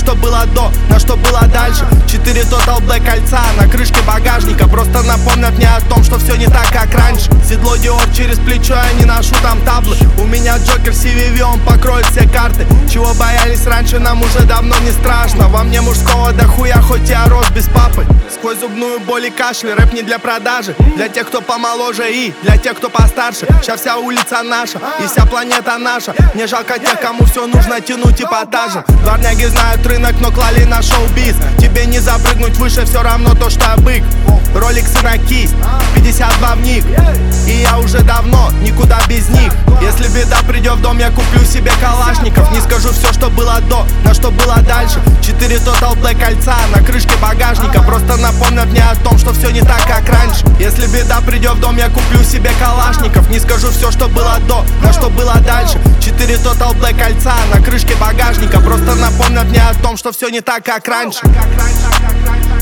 что было до, но что было дальше. 4 Total Black кольца на крышке багажника просто напомнят мне о том, что все не так, как раньше. Седло Dior через плечо, я не ношу там таблы. У меня Джокер CVV, он покроет все карты. Чего боялись раньше, нам уже давно не страшно. Во мне мужского дохуя, хоть я рос без папы. Сквозь зубную боль и кашель, рэп не для продажи. Для тех, кто помоложе и для тех, кто постарше. Сейчас вся улица наша и вся планета наша. Мне жалко тех, кому все нужно тянуть эпатажем. Дворняги знают рынок, но клали на шоу-биз. Тебе не запрыгнуть выше, все равно то, что бык. Роликсы на кисть, 52 в них. И я уже давно никуда без них. Если беда придет в дом, я куплю себе калашников. Не скажу все, что было до, но что было дальше. 4 Total Black кольца на крышке багажника просто напомнят мне о том, что все не так, как раньше. Если беда придет в дом, я куплю себе калашников. Не скажу все, что было до, но что было дальше. 4 Total Black кольца на крышке багажника просто напомнят мне о том, что все не так, как раньше.